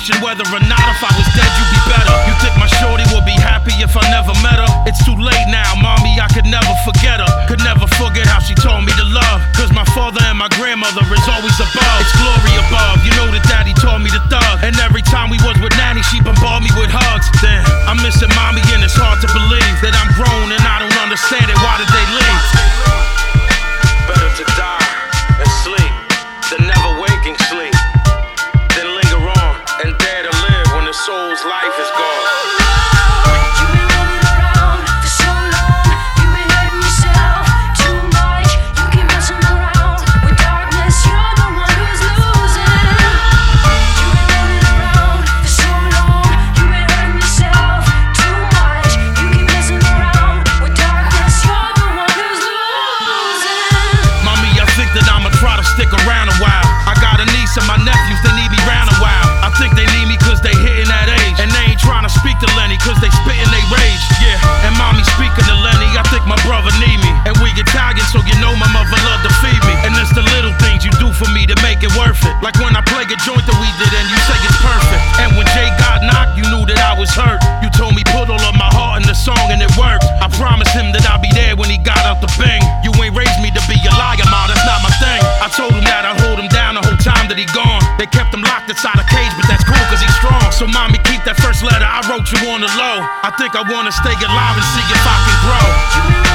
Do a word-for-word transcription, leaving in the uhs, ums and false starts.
question whether or not if I was dead you'd be better. You think my shorty would be happy if I never met her? It's too late now, mommy, I could never forget her. Could never forget how she taught me to love. Cause my father and my grandmother is always above. It's glory above, you know that daddy taught me to thug. And every time we was with nanny, she bombarded me with hugs. Damn, I'm missing mommy and it's hard to believe that I'm grown and I don't understand it. Why did they leave? Better to die and sleep than never waking sleep. Then linger on and dare to live when the soul's life is gone. Stick around a while. I got a niece and my nephews, they need me round a while. I think they need me cause they hitting that age. And they ain't trying to speak to Lenny cause they spitting they rage. Yeah, and mommy speaking to Lenny, I think my brother need me. And we Italian, so you know my mother love to feed me. And it's the little things you do for me to make it worth it. Like when I play a joint that we did and you say it's perfect. And when Jay got knocked, you knew that I was hurt. You told me put all of my heart in the song and it worked. I promised him that I'd be there when he got out the bang. You ain't raised me to be a liar, ma, that's not my thing. I told him that I'd hold him down the whole time that he gone. They kept him locked inside a cage, but that's cool cause he's strong. So mommy, keep that first letter I wrote you on the low. I think I wanna stay alive and see if I can grow.